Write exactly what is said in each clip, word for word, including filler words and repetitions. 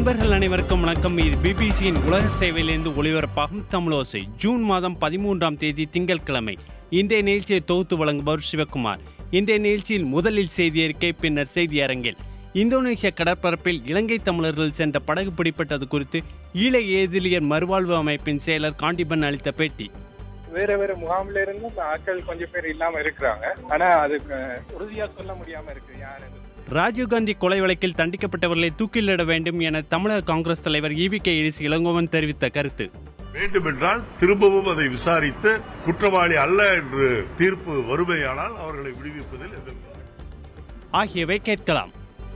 நண்பர்கள் அனைவருக்கும் வணக்கம். இது பிபிசியின் உலக சேவையிலிருந்து ஒளிபரப்பாகும் தமிழோசை. ஜூன் மாதம் பதிமூன்றாம் தேதி திங்கட்கிழமை. இன்றைய நிகழ்ச்சியை தொகுத்து வழங்குபவர் சிவகுமார். இன்றைய நிகழ்ச்சியில் முதலில் செய்தி அறிக்கை, பின்னர் செய்தி அரங்கில் இந்தோனேஷிய கடற்பரப்பில் இலங்கை தமிழர்கள் சென்ற படகு பிடிப்பட்டது குறித்து ஈழ ஏதிலியர் மறுவாழ்வு அமைப்பின் செயலர் காண்டிபன் அளித்த பேட்டி. வேற வேற முகாமில இருந்து ஆட்கள் கொஞ்சம் பேர் இல்லாம இருக்கிறாங்க. ஆனா அது உறுதியா சொல்ல முடியாம இருக்கு யாரு. ராஜீவ்காந்தி கொலை வழக்கில் தண்டிக்கப்பட்டவர்களை தூக்கிலிட வேண்டும் என தமிழக காங்கிரஸ் தலைவர் ஈவி கே எஸ் இளங்கோவன் தெரிவித்த கருத்து. வேண்டுமென்றால் திரும்பவும் அதை விசாரித்து குற்றவாளி அல்ல என்று தீர்ப்பு வருமையானால் அவர்களை விடுவிப்பதில் ஆகியவை கேட்கலாம்.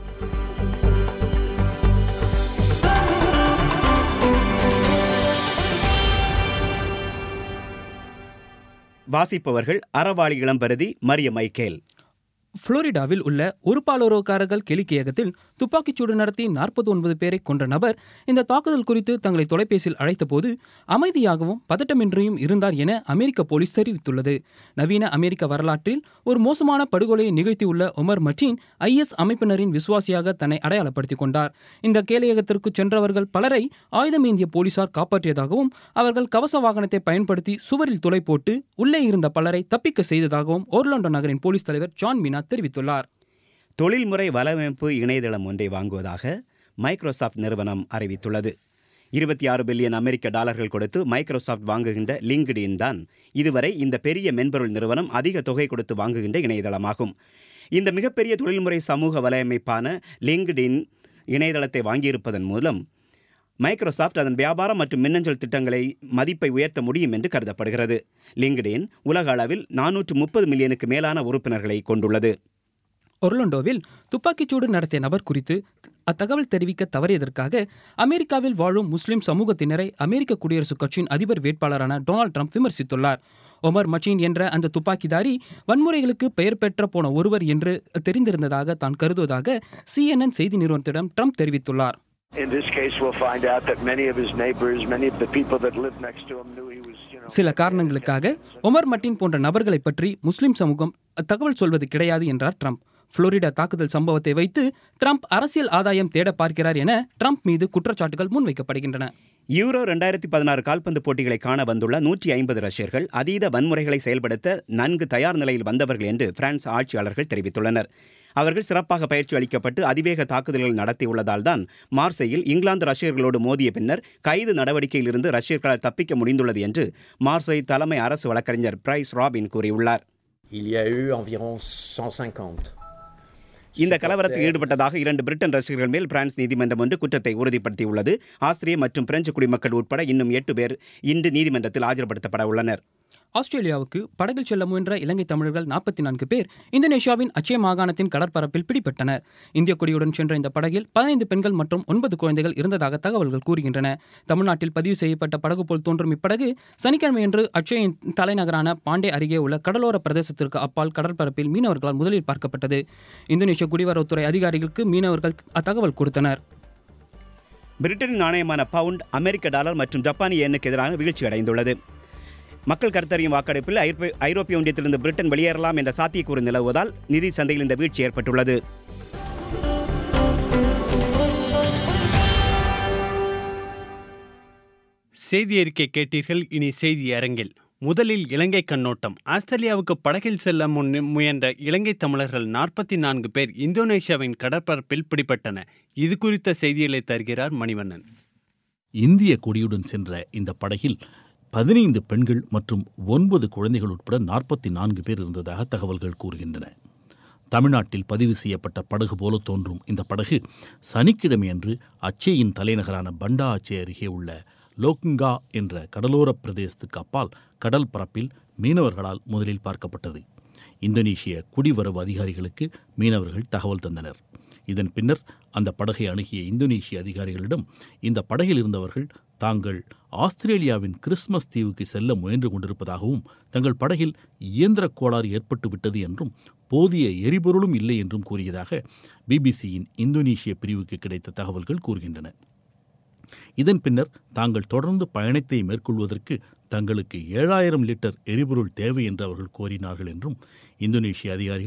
வாசிப்பவர்கள் அறவாளி இளம்பரதி, மரிய மைக்கேல். புளோரிடாவில் உள்ள ஒரு பாலோரோக்காரர்கள் கெலிக்கியகத்தில் துப்பாக்கிச்சூடு நடத்தி நாற்பத்தி ஒன்பது பேரை கொன்ற நபர் இந்த தாக்குதல் குறித்து தங்களை தொலைபேசியில் அழைத்தபோது அமைதியாகவும் பதட்டமின்றியும் இருந்தார் என அமெரிக்க போலீஸ் தெரிவித்துள்ளது. நவீன அமெரிக்க வரலாற்றில் ஒரு மோசமான படுகொலையை நிகழ்த்தியுள்ள ஒமர் மட்டீன் ஐஎஸ் அமைப்பினரின் விசுவாசியாக தன்னை அடையாளப்படுத்திக் கொண்டார். இந்த கேலியகத்திற்கு சென்றவர்கள் பலரை ஆயுதமேந்திய போலீசார் காப்பாற்றியதாகவும் அவர்கள் கவச வாகனத்தை பயன்படுத்தி சுவரில் துளை போட்டு உள்ளே இருந்த பலரை தப்பிக்க செய்ததாகவும் ஓர்லாண்டோ நகரின் போலீஸ் தலைவர் ஜான் மீனா தெரிவித்துள்ளார். தொழில்முறை வலையமைப்பு இணையதளம் ஒன்றை வாங்குவதாக மைக்ரோசாப்ட் நிறுவனம் அறிவித்துள்ளது. இருபத்தி ஆறு பில்லியன் அமெரிக்க டாலர்கள் கொடுத்து மைக்ரோசாப்ட் வாங்குகின்ற லிங்க்டின் தான் இதுவரை இந்த பெரிய மென்பொருள் நிறுவனம் அதிக தொகை கொடுத்து வாங்குகின்ற இணையதளமாகும். இந்த மிகப்பெரிய தொழில்முறை சமூக வலையமைப்பான லிங்க்டின் இணையதளத்தை வாங்கியிருப்பதன் மூலம் மைக்ரோசாப்ட் அதன் வியாபாரம் மற்றும் மின்னஞ்சல் திட்டங்களை மதிப்பை உயர்த்த முடியும் என்று கருதப்படுகிறது. லிங்க்டின் உலக அளவில் நானூற்று முப்பது மில்லியனுக்கு மேலான உறுப்பினர்களை கொண்டுள்ளது. ஒர்லாண்டோவில் துப்பாக்கிச்சூடு நடத்திய நபர் குறித்து அத்தகவல் தெரிவிக்க தவறியதற்காக அமெரிக்காவில் வாழும் முஸ்லிம் சமூகத்தினரை அமெரிக்க குடியரசுக் கட்சியின் அதிபர் வேட்பாளரான டொனால்டு ட்ரம்ப் விமர்சித்துள்ளார். ஒமர் மட்டீன் என்ற அந்த துப்பாக்கிதாரி வன்முறைகளுக்கு பெயர் பெற்ற போன ஒருவர் என்று தெரிந்திருந்ததாக தான் கருதுவதாக சிஎன்என் செய்தி நிறுவனத்திடம் ட்ரம்ப் தெரிவித்துள்ளார். சில காரணங்களுக்காக ஒமர் மட்டீன் போன்ற நபர்களை பற்றி முஸ்லிம் சமூகம் தகவல் சொல்வது கிடையாது என்றார் ட்ரம்ப். புளோரிடா தாக்குதல் சம்பவத்தை வைத்து ட்ரம்ப் அரசியல் ஆதாயம் தேட பார்க்கிறார் என ட்ரம்ப் மீது குற்றச்சாட்டுகள் முன்வைக்கப்படுகின்றன. யூரோ இரண்டாயிரத்தி பதினாறு கால்பந்து போட்டிகளை காண வந்துள்ள நூற்றி ஐம்பது ரஷ்யர்கள் அதீத வன்முறைகளை செயல்படுத்த நன்கு தயார் நிலையில் வந்தவர்கள் என்று பிரான்ஸ் ஆட்சியாளர்கள் தெரிவித்துள்ளனர். அவர்கள் சிறப்பாக பயிற்சி அளிக்கப்பட்டு அதிவேக தாக்குதல்கள் நடத்தியுள்ளதால் தான் மார்சையில் இங்கிலாந்து ரஷ்யர்களோடு மோதிய பின்னர் கைது நடவடிக்கையிலிருந்து ரஷ்யர்களால் தப்பிக்க முடிந்துள்ளது என்று மார்சை தலைமை அரசு வழக்கறிஞர் பிரைஸ் ராபின் கூறியுள்ளார். இந்த கலவரத்தில் ஈடுபட்டதாக இரண்டு பிரிட்டன் ரசிகர்கள் மேல் பிரான்ஸ் நீதிமன்றம் ஒன்று குற்றத்தை உறுதிப்படுத்தியுள்ளது. ஆஸ்திரிய மற்றும் பிரெஞ்சு குடிமக்கள் உட்பட இன்னும் எட்டு பேர் இன்று நீதிமன்றத்தில் ஆஜர்படுத்தப்பட உள்ளனர். ஆஸ்திரேலியாவுக்கு படகில் செல்ல முயன்ற இலங்கை தமிழர்கள் நாற்பத்தி நான்கு பேர் இந்தோனேஷியாவின் அச்சே மாகாணத்தின் கடற்பரப்பில் பிடிபட்டனர். இந்திய கொடியுடன் சென்ற இந்த படகில் பதினைந்து பெண்கள் மற்றும் ஒன்பது குழந்தைகள் இருந்ததாக தகவல்கள் கூறுகின்றன. தமிழ்நாட்டில் பதிவு செய்யப்பட்ட படகு போல் தோன்றும் இப்படகு சனிக்கிழமையன்று அச்சேயின் தலைநகரான பாண்டே அருகே உள்ள கடலோர பிரதேசத்திற்கு அப்பால் கடற்பரப்பில் மீனவர்களால் முதலில் பார்க்கப்பட்டது. இந்தோனேஷிய குடிவரவுத்துறை அதிகாரிகளுக்கு மீனவர்கள் அத்தகவல் கொடுத்தனர். பிரிட்டனின் நாணயமான பவுண்ட் அமெரிக்க டாலர் மற்றும் ஜப்பானிய எண்ணுக்கு எதிராக வீழ்ச்சி அடைந்துள்ளது. மக்கள் கருத்தறியும் வாக்கெடுப்பில் ஐரோப்பிய ஒன்றியத்திலிருந்து பிரிட்டன் வெளியேறலாம் என்ற சாத்தியக்கூறு நிலவுவதால் நிதி சந்தையில் இந்த வீழ்ச்சி ஏற்பட்டுள்ளது. செய்தி அறிக்கை கேட்டீர்கள். இனி செய்தி அரங்கில் முதலில் இலங்கை கண்ணோட்டம். ஆஸ்திரேலியாவுக்கு படகில் செல்ல முன் முயன்ற இலங்கை தமிழர்கள் நாற்பத்தி நான்கு பேர் இந்தோனேஷியாவின் கடற்பரப்பில் பிடிபட்டன. இது குறித்த செய்திகளை தருகிறார் மணிவண்ணன். இந்திய கொடியுடன் சென்ற இந்த படகில் பதினைந்து பெண்கள் மற்றும் ஒன்பது குழந்தைகள் உட்பட நாற்பத்தி நான்கு பேர் இருந்ததாக தகவல்கள் கூறுகின்றன. தமிழ்நாட்டில் பதிவு செய்யப்பட்ட படகு போல தோன்றும் இந்த படகு சனிக்கிழமையன்று அச்சேயின் தலைநகரான பண்டா அச்சே அருகே உள்ள லோக்குங்கா என்ற கடலோர பிரதேசத்துக்கு அப்பால் கடல் பரப்பில் மீனவர்களால் முதலில் பார்க்கப்பட்டது. இந்தோனேஷிய குடிவரவு அதிகாரிகளுக்கு மீனவர்கள் தகவல் தந்தனர். இதன் பின்னர் அந்த படகை அணுகிய இந்தோனேஷிய அதிகாரிகளிடம் இந்த படகில் இருந்தவர்கள் தாங்கள் ஆஸ்திரேலியாவின் கிறிஸ்மஸ் தீவுக்கு செல்ல முயன்று கொண்டிருப்பதாகவும் தங்கள் படகில் இயந்திர கோளாறு ஏற்பட்டு விட்டது என்றும் போதிய எரிபொருளும் இல்லை என்றும் கூறியதாக பிபிசியின் இந்தோனேஷிய பிரிவுக்கு கிடைத்த தகவல்கள் கூறுகின்றன. இதன் பின்னர் தாங்கள் தொடர்ந்து பயணத்தை மேற்கொள்வதற்கு தங்களுக்கு ஏழாயிரம் லிட்டர் எரிபொருள் தேவை என்று அவர்கள் கோரினார்கள் என்றும் இந்தோனேஷிய அதிகாரிகள்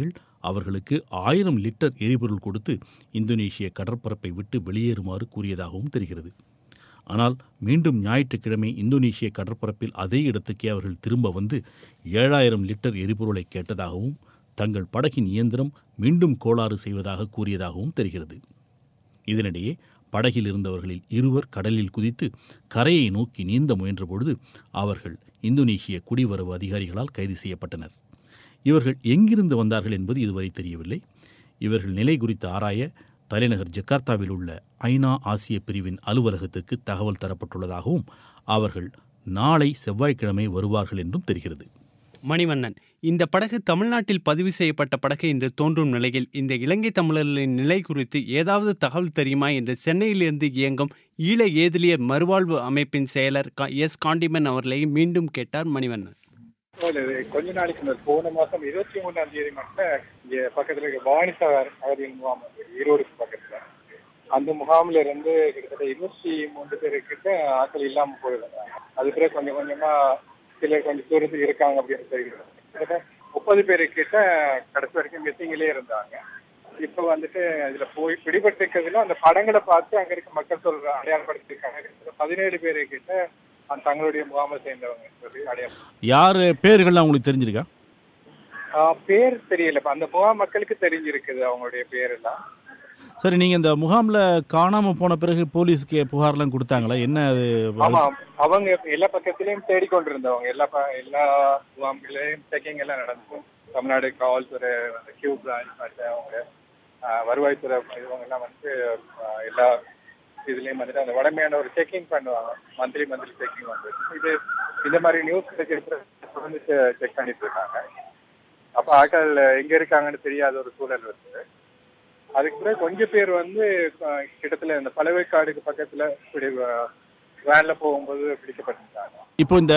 அவர்களுக்கு ஆயிரம் லிட்டர் எரிபொருள் கொடுத்து இந்தோனேஷிய கடற்பரப்பை விட்டு வெளியேறுமாறு கூறியதாகவும் தெரிகிறது. ஆனால் மீண்டும் ஞாயிற்றுக்கிழமை இந்தோனேஷிய கடற்பரப்பில் அதே இடத்துக்கே அவர்கள் திரும்ப வந்து ஏழாயிரம் லிட்டர் எரிபொருளை கேட்டதாகவும் தங்கள் படகின் இயந்திரம் மீண்டும் கோளாறு செய்வதாக கூறியதாகவும் தெரிகிறது. இதனிடையே படகில் இருந்தவர்களில் இருவர் கடலில் குதித்து கரையை நோக்கி நீந்த முயன்றபொழுது அவர்கள் இந்தோனேஷிய குடிவரவு அதிகாரிகளால் கைது செய்யப்பட்டனர். இவர்கள் எங்கிருந்து வந்தார்கள் என்பது இதுவரை தெரியவில்லை. இவர்கள் நிலை குறித்து ஆராய தலைநகர் ஜகார்த்தாவில் உள்ள ஐநா ஆசிய பிரிவின் அலுவலகத்துக்கு தகவல் தரப்பட்டுள்ளதாகவும் அவர்கள் நாளை செவ்வாய்க்கிழமை வருவார்கள் என்றும் தெரிகிறது. மணிவண்ணன், இந்த படகு தமிழ்நாட்டில் பதிவு செய்யப்பட்ட படகு என்று தோன்றும் நிலையில் இந்த இலங்கை தமிழர்களின் நிலை குறித்து ஏதாவது தகவல் தெரியுமா என்று சென்னையிலிருந்து இயங்கும் ஈழ ஏதிலிய மறுவாழ்வு அமைப்பின் செயலர் எஸ் காண்டிமன் அவர்களை மீண்டும் கேட்டார் மணிவண்ணன். கொஞ்ச நாளைக்கு போன மாசம் இருபத்தி மூணாம் தேதி மட்டும் இங்க பக்கத்துல இருக்க வாணிசாகர் அகதியின் முகாம் ஈரோடுக்கு பக்கத்துல அந்த முகாம்ல இருந்து கிட்டத்தட்ட இருபத்தி மூன்று பேரு கிட்ட ஆட்கள் இல்லாம போயிருந்தாங்க. அது பிறகு கொஞ்சம் கொஞ்சமா சிலர் கொஞ்சம் தூரத்துக்கு இருக்காங்க அப்படின்னு தெரிகிறது. கிட்டத்தட்ட முப்பது பேரு கிட்ட கடைசி வரைக்கும் மிஸ்ஸிங்கிலே இருந்தாங்க. இப்ப வந்துட்டு இதுல போய் பிடிபட்டிருக்கிறதுல அந்த படங்களை பார்த்து அங்க இருக்க மக்கள் சொல்ற அடையாளப்படுத்திருக்காங்க. பதினேழு பேரு கிட்ட தங்களுடைய முகாமை சேர்ந்தவங்க சொல்லி அடையாளம். யார் பேர்கள்லாம் உங்களுக்கு தெரிஞ்சிருக்கா? பேர் தெரியல. அந்த முகாம் மக்களுக்கு தெரிஞ்சிருக்குது அவங்களுடைய பேர் எல்லாம். சரி, நீங்க இந்த முகாம்ல காணாம போன பிறகு போலீஸ்க்கு புகார்லாம் கொடுத்தாங்களா? என்ன அது? ஆமா, அவங்க எல்லா பக்கத்திலயும் தேடிக்கொண்டிருந்தவங்க. எல்லா எல்லா முகாம்களையும் செக்கிங் எல்லாம் நடந்துச்சு. தமிழ்நாடு காவல்துறை, கியூ பிரான்ச் மற்ற அவங்க வருவாய்த்துறை இவங்க எல்லாம் வந்து எல்லா இதுலயும் வந்துட்டு அந்த வடமையான ஒரு செக்கிங் பண்ணுவாங்க. மந்த்லி மந்த்லி செக்கிங் வந்து இது இந்த மாதிரி நியூஸ் தொடர்ந்து செக் பண்ணிட்டு இருக்காங்க. அப்ப ஆட்கள் எங்க இருக்காங்கன்னு தெரியாத ஒரு சூழல் இருக்குது. அதுக்கு பிறகு கொஞ்சம் பேர் வந்து கிட்டத்துல இந்த பழவேற்காடுக்கு பக்கத்துல வேன்ல போகும்போது பிடிக்கப்பட்டிருக்காங்க. இப்போ இந்த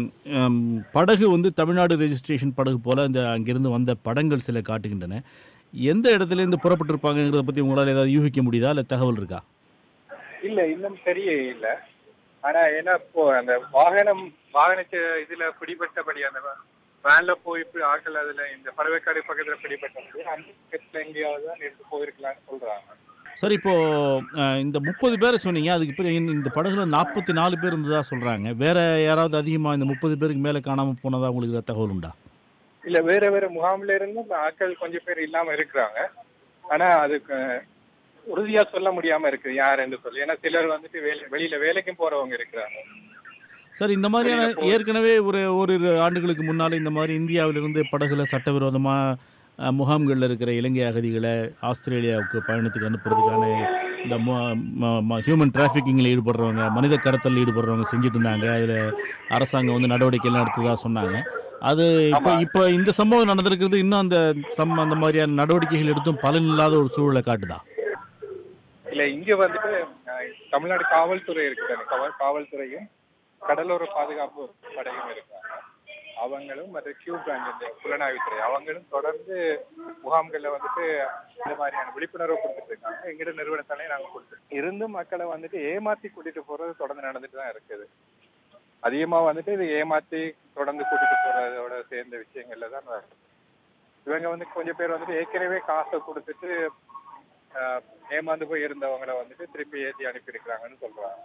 படகு வந்து தமிழ்நாடு ரெஜிஸ்ட்ரேஷன் படகு போல இந்த அங்கிருந்து வந்த படங்கள் சில காட்டுகின்றன. எந்த இடத்துல இருந்து புறப்பட்டிருப்பாங்கிறத பத்தி உங்களால் ஏதாவது யூகிக்க முடியுதா, இல்ல தகவல் இருக்கா? இல்ல, இன்னும் தெரிய இல்ல. ஆனா ஏன்னா இப்போ அந்த வாகனம் வாகன இதுல பிடிபட்டபடி அந்த வேன்ல போய் ஆட்கள் அதுல இந்த பறவைக்காடு பக்கத்துல பிடிபட்டபடி அந்த பக்கத்துல எங்கேயாவது தான் எடுத்து போயிருக்கலாம்னு சொல்றாங்க. சார், இப்போ இந்த முப்பது பேரை சொன்னீங்க, அதுக்கு பிறகு இந்த படகுல நாற்பத்தி நாலு பேர் இருந்ததா சொல்றாங்க. வேற யாராவது அதிகமா இந்த முப்பது பேருக்கு மேல காணாம போனதா உங்களுக்கு ஏதாவது தகவல் உண்டா? இல்ல, வேற வேற முகாம்ல இருந்து ஆட்கள் கொஞ்சம் பேர் இல்லாம இருக்கிறாங்க. ஆனா அதுக்கு உறுதியா சொல்ல முடியாம இருக்கு யார் என்று சொல்லி. ஏன்னா சிலர் வந்துட்டு வெளியில வேலைக்கும் போறவங்க இருக்கிறாங்க. சார், இந்த மாதிரியான ஏற்கனவே ஒரு ஓரிரு ஆண்டுகளுக்கு முன்னால இந்த மாதிரி இந்தியாவிலிருந்து படகுல சட்டவிரோதமா முகாம்களில் இருக்கிற இலங்கை அகதிகளை ஆஸ்திரேலியாவுக்கு பயணத்துக்கு அனுப்புறதுக்கான இந்த ஹியூமன் டிராஃபிக்கிங்கில் ஈடுபடுறவங்க, மனித கடத்தலில் ஈடுபடுறவங்க செஞ்சுட்டு இருந்தாங்க. அதில் அரசாங்கம் வந்து நடவடிக்கைலாம் எடுத்ததாக சொன்னாங்க. அது இப்போ இப்போ இந்த சம்பவம் நடந்திருக்கிறது இன்னும் அந்த சம் அந்த மாதிரியான நடவடிக்கைகள் எடுத்தும் பலன் இல்லாத ஒரு சூழலை காட்டுதா? இல்ல, இங்க வந்துட்டு தமிழ்நாடு காவல்துறை இருக்குது. காவல்துறையும் கடலோர பாதுகாப்பு படையும் இருக்காங்க. அவங்களும் மற்ற கியூ பிரான்ச் புலனாய்வுத்துறை அவங்களும் தொடர்ந்து முகாம்கள்ல வந்துட்டு இந்த மாதிரியான விழிப்புணர்வு கொடுத்துட்டு இருக்காங்க. எங்கிட்ட நிறுவனத்தாலே நாங்க கொடுத்துருக்கோம். இருந்தும் மக்களை வந்துட்டு ஏமாத்தி கூட்டிட்டு போறது தொடர்ந்து நடந்துட்டு தான் இருக்குது. அதிகமா வந்துட்டு இது ஏமாத்தி தொடர்ந்து கூட்டிட்டு போறதோட சேர்ந்த விஷயங்கள்ல தான் இவங்க வந்து கொஞ்சம் பேர் வந்துட்டு ஏற்கனவே காசை கொடுத்துட்டு ஏமாந்து போய் இருந்தவங்களை வந்துட்டு திருப்பி ஏற்றி அனுப்பியிருக்கிறாங்கன்னு சொல்றாங்க.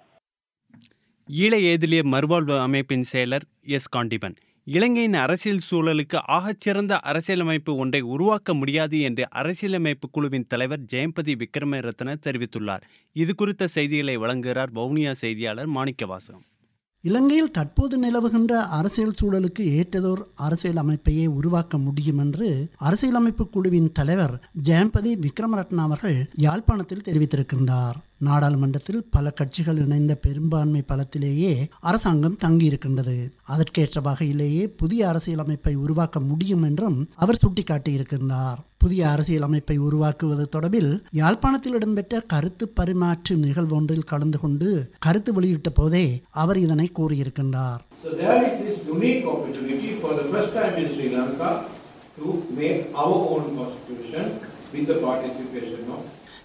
ஈழ ஏதிலிய மறுவாழ்வு அமைப்பின் செயலர் எஸ் காண்டிபன், இலங்கையின் அரசியல் சூழலுக்கு ஆகச்சிறந்த அரசியலமைப்பு ஒன்றை உருவாக்க முடியாது என்று அரசியலமைப்பு குழுவின் தலைவர் ஜெயம்பதி விக்ரமரத்ன தெரிவித்துள்ளார். இது குறித்த செய்திகளை வழங்குகிறார் வவுனியா செய்தியாளர் மாணிக்கவாசகம். இலங்கையில் தற்போது நிலவுகின்ற அரசியல் சூழலுக்கு ஏற்றதோர் அரசியல் அமைப்பையே உருவாக்க முடியும் என்று அரசியலமைப்பு குழுவின் தலைவர் ஜெயம்பதி விக்ரமரத்ன அவர்கள் யாழ்ப்பாணத்தில் தெரிவித்திருக்கின்றார். நாடாளுமன்றத்தில் பல கட்சிகள் இணைந்த பெரும்பான்மை பலத்திலேயே அரசாங்கம் தங்கியிருக்கின்றது. அதற்கேற்ற வகையிலேயே புதிய அரசியலமைப்பை உருவாக்க முடியும் என்றும் அவர் சுட்டிக்காட்டியிருக்கின்றார். புதிய அரசியலமைப்பை உருவாக்குவது தொடர்பில் யாழ்ப்பாணத்தில் இடம்பெற்ற கருத்து பரிமாற்று நிகழ்வொன்றில் கலந்து கொண்டு கருத்து வெளியிட்ட போதே அவர் இதனை கூறியிருக்கின்றார். So there is this unique opportunity for the first time in Sri Lanka to make our own constitution with the participation of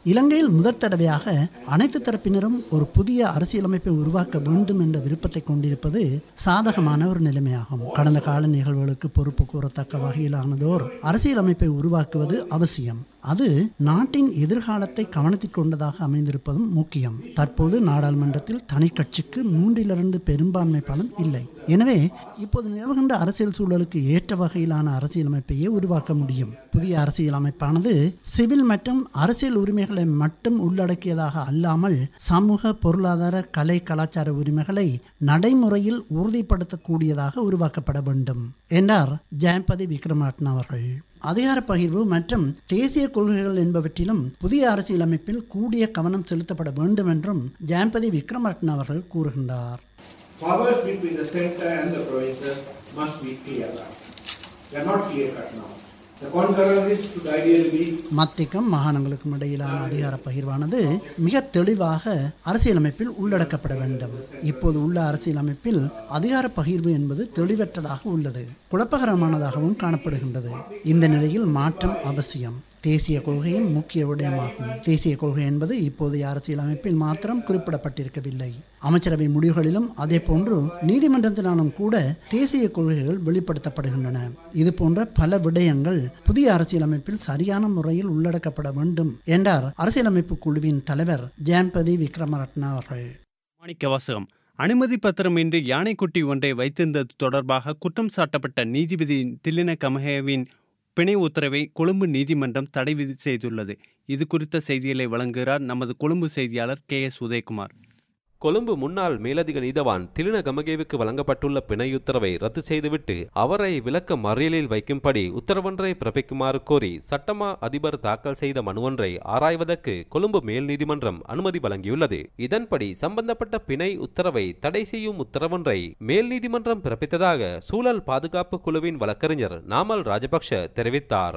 இலங்கையில் முதற் தடவையாக அனைத்து தரப்பினரும் ஒரு புதிய அரசியலமைப்பை உருவாக்க வேண்டும் என்ற விருப்பத்தை கொண்டிருப்பது சாதகமான ஒரு நிலைமையாகும். கடந்த கால நிகழ்வுகளுக்கு பொறுப்பு கூறத்தக்க வகையிலானதோர் அரசியலமைப்பை உருவாக்குவது அவசியம். அது நாட்டின் எதிர்காலத்தை கவனத்தில் கொண்டதாக அமைந்திருப்பதும் முக்கியம். தற்போது நாடாளுமன்றத்தில் தனி கட்சிக்கு மூன்றிலிருந்து பெரும்பான்மை பலம் இல்லை. எனவே இப்போது நிலவுகின்ற அரசியல் சூழலுக்கு ஏற்ற வகையிலான அரசியலமைப்பையே உருவாக்க முடியும். புதிய அரசியலமைப்பானது சிவில் மற்றும் அரசியல் உரிமைகளை மட்டும் உள்ளடக்கியதாக அல்லாமல் சமூக, பொருளாதார, கலை, கலாச்சார உரிமைகளை நடைமுறையில் உறுதிப்படுத்தக்கூடியதாக உருவாக்கப்பட வேண்டும் என்றார் ஜெயம்பதி விக்ரமரட்ன அவர்கள். அதிகார பகிர்வு மற்றும் தேசிய கொள்கைகள் என்பவற்றிலும் புதிய அரசியலமைப்பில் கூடிய கவனம் செலுத்தப்பட வேண்டும் என்றும் ஜெயம்பதி விக்ரமரட்ன அவர்கள் கூறுகின்றார். Powers between the center and the provinces must be clear. They are not clear cut now. The concurrence should ideally be மத்திக்கும் மாகாணங்களுக்கும் இடையிலான அதிகார பகிர்வானது மிக தெளிவாக அரசியலமைப்பில் உள்ளடக்கப்பட வேண்டும். இப்போது உள்ள அரசியலமைப்பில் அதிகார பகிர்வு என்பது தெளிவற்றதாக உள்ளது, குழப்பகரமானதாகவும் காணப்படுகின்றது. இந்த நிலையில் மாற்றம் அவசியம். தேசிய கொள்கையும் முக்கிய விடயமாகும். தேசிய கொள்கை என்பது இப்போதைய அரசியலமைப்பில் மாத்திரம் குறிப்பிடப்பட்டிருக்கவில்லை. அமைச்சரவை முடிவுகளிலும் அதே போன்று நீதிமன்றத்தினாலும் கூட தேசிய கொள்கைகள் வெளிப்படுத்தப்படுகின்றன. இது போன்ற பல விடயங்கள் புதிய அரசியலமைப்பில் சரியான முறையில் உள்ளடக்கப்பட வேண்டும் என்றார் அரசியலமைப்பு குழுவின் தலைவர் ஜெயம்பதி விக்ரமரட்ன அவர்கள். மாணிக்க வாசகம். அனுமதி பத்திரமின்றி யானைக்குட்டி ஒன்றை வைத்திருந்தது தொடர்பாக குற்றம் சாட்டப்பட்ட நீதிபதி திலின கமகேவின் பிணை உத்தரவை கொழும்பு நீதிமன்றம் தடை செய்துள்ளது. இது குறித்த செய்திகளை வழங்குகிறார் நமது கொழும்பு செய்தியாளர் கே எஸ் உதயகுமார். கொழும்பு முன்னாள் மேலதிக நீதவான் திலின கமகேவுக்கு வழங்கப்பட்டுள்ள பிணையுத்தரவை ரத்து செய்துவிட்டு அவரை விளக்க மறியலில் வைக்கும்படி உத்தரவொன்றை பிறப்பிக்குமாறு கோரி சட்டமா அதிபர் தாக்கல் செய்த மனுவொன்றை ஆராய்வதற்கு கொழும்பு மேல் நீதிமன்றம் அனுமதி வழங்கியுள்ளது. இதன்படி சம்பந்தப்பட்ட பிணை உத்தரவை தடை செய்யும் உத்தரவொன்றை மேல் நீதிமன்றம் பிறப்பித்ததாக சூழல் பாதுகாப்பு குழுவின் வழக்கறிஞர் நாமல் ராஜபக்ஷ தெரிவித்தார்.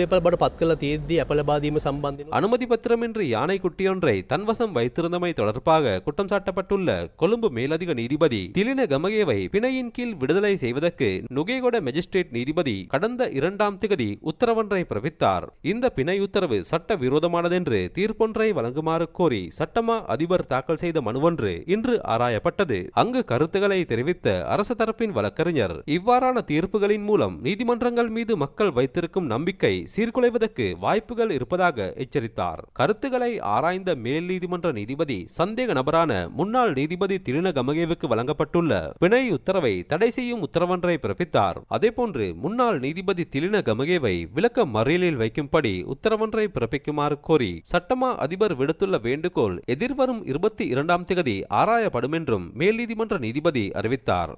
அனுமதி பத்திரமின்றி யானை குட்டியொன்றை தன்வசம் வைத்திருந்தமை தொடர்பாக குற்றம் சாட்ட பட்டுள்ள கொழும்பு மேலதிக நீதிபதி திலின கமகேவை பிணையின் கீழ் விடுதலை செய்வதற்கு நுகேகொட மேஜிஸ்ட்ரேட் நீதிபதி கடந்த இரண்டாம் திகதி உத்தரவொன்றை பிறப்பித்தார். இந்த பிணை உத்தரவு சட்ட விரோதமானதென்று தீர்ப்பொன்றை வழங்குமாறு கோரி சட்டமா அதிபர் தாக்கல் செய்த மனுவொன்று இன்று ஆராயப்பட்டது. அங்கு கருத்துக்களை தெரிவித்த அரசு தரப்பின் வழக்கறிஞர் இவ்வாறான தீர்ப்புகளின் மூலம் நீதிமன்றங்கள் மீது மக்கள் வைத்திருக்கும் நம்பிக்கை சீர்குலைவதற்கு வாய்ப்புகள் இருப்பதாக எச்சரித்தார். கருத்துக்களை ஆராய்ந்த மேல் நீதிமன்ற நீதிபதி சந்தேக நபரான முன்னாள் நீதிபதி திலின கமகேவுக்கு வழங்கப்பட்டுள்ள பிணை உத்தரவை தடை செய்யும் உத்தரவொன்றை பிறப்பித்தார். அதேபோன்று முன்னாள் நீதிபதி திலின கமகேவை விளக்க மறியலில் வைக்கும்படி உத்தரவொன்றை பிறப்பிக்குமாறு கோரி சட்டமா அதிபர் விடுத்துள்ள வேண்டுகோள் எதிர்வரும் இருபத்தி இரண்டாம் தேதி ஆராயப்படும் என்றும் மேல் நீதிமன்ற நீதிபதி அறிவித்தார்.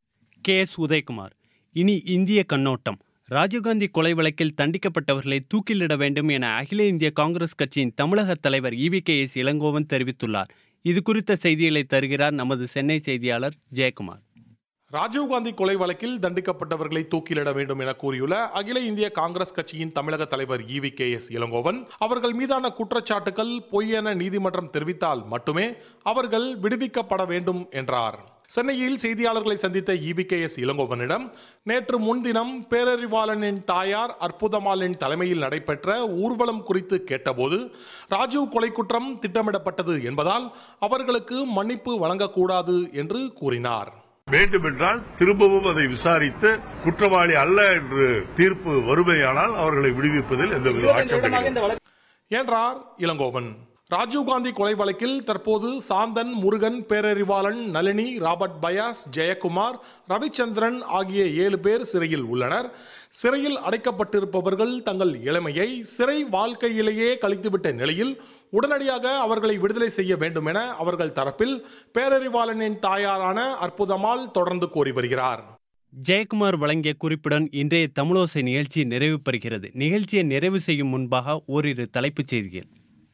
K S Udayakumar. இனி இந்திய கண்ணோட்டம். ராஜீவ்காந்தி கொலை வழக்கில் தண்டிக்கப்பட்டவர்களை தூக்கிலிட வேண்டும் என அகில இந்திய காங்கிரஸ் கட்சியின் தமிழக தலைவர் E V K S Elangovan தெரிவித்துள்ளார். இது குறித்த செய்திகளை தருகிறார் நமது சென்னை செய்தியாளர் ஜெயக்குமார். ராஜீவ்காந்தி கொலை வழக்கில் தண்டிக்கப்பட்டவர்களை தூக்கிலிட வேண்டும் என கூறியுள்ள அகில இந்திய காங்கிரஸ் கட்சியின் தமிழக தலைவர் E V K S Elangovan அவர்கள் மீதான குற்றச்சாட்டுகள் பொய் என நீதிமன்றம் தெரிவித்தால் மட்டுமே அவர்கள் விடுவிக்கப்பட வேண்டும் என்றார். சென்னையில் செய்தியாளர்களை சந்தித்த இ வி கே எஸ் இளங்கோவனிடம் நேற்று முன்தினம் பேரறிவாளனின் தாயார் அற்புதமாளின் தலைமையில் நடைபெற்ற ஊர்வலம் குறித்து கேட்டபோது ராஜீவ் கொலை குற்றம் திட்டமிடப்பட்டது என்பதால் அவர்களுக்கு மன்னிப்பு வழங்கக்கூடாது என்று கூறினார். வேண்டுமென்றால் திரும்பவும் அதை விசாரித்து குற்றவாளி அல்ல என்று தீர்ப்பு வருமையானால் அவர்களை விடுவிப்பதில் எந்தவித ஆட்சேபனையும் என்றார் இளங்கோவன். ராஜீவ்காந்தி கொலை வழக்கில் தற்போது சாந்தன், முருகன், பேரறிவாளன், நளினி, ராபர்ட் பயாஸ், ஜெயக்குமார், ரவிச்சந்திரன் ஆகிய ஏழு பேர் சிறையில் உள்ளனர். சிறையில் அடைக்கப்பட்டிருப்பவர்கள் தங்கள் இளமையை சிறை வாழ்க்கையிலேயே கழித்துவிட்ட நிலையில் உடனடியாக அவர்களை விடுதலை செய்ய வேண்டும் என அவர்கள் தரப்பில் பேரறிவாளனின் தாயாரான அற்புதமாள் தொடர்ந்து கோரி வருகிறார். ஜெயக்குமார் வழங்கிய குறிப்புடன் இன்றைய தமிழோசை நிகழ்ச்சி நிறைவு பெறுகிறது. நிகழ்ச்சியை நிறைவு செய்யும் முன்பாக ஓரிரு தலைப்புச் செய்திகள்.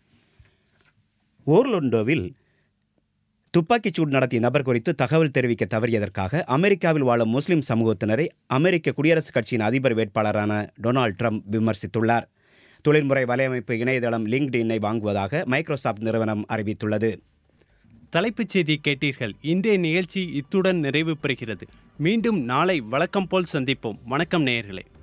ஓர்லண்டோவில் துப்பாக்கிச்சூடு நடத்திய நபர் குறித்து தகவல் தெரிவிக்க தவறியதற்காக அமெரிக்காவில் வாழும் முஸ்லிம் சமூகத்தினரை அமெரிக்க குடியரசுக் கட்சியின் அதிபர் வேட்பாளரான டொனால்ட் ட்ரம்ப் விமர்சித்துள்ளார். தொழில்முறை வலையமைப்பு இணையதளம் லிங்க்டின்னை வாங்குவதாக மைக்ரோசாப்ட் நிறுவனம் அறிவித்துள்ளது. தலைப்புச் செய்தி கேட்டீர்கள். இன்றைய நிகழ்ச்சி இத்துடன் நிறைவு பெறுகிறது. மீண்டும் நாளை வழக்கம் போல் சந்திப்போம். வணக்கம் நேயர்களே.